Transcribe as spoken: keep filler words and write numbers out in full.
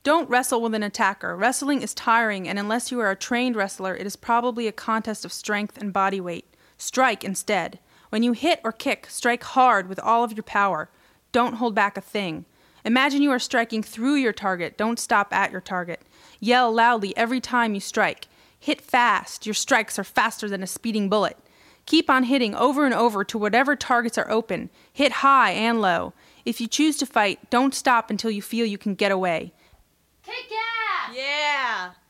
Don't wrestle with an attacker. Wrestling is tiring, and unless you are a trained wrestler, it is probably a contest of strength and body weight. Strike instead. When you hit or kick, strike hard with all of your power. Don't hold back a thing. Imagine you are striking through your target. Don't stop at your target. Yell loudly every time you strike. Hit fast. Your strikes are faster than a speeding bullet. Keep on hitting over and over to whatever targets are open. Hit high and low. If you choose to fight, don't stop until you feel you can get away. Kick ass! Yeah!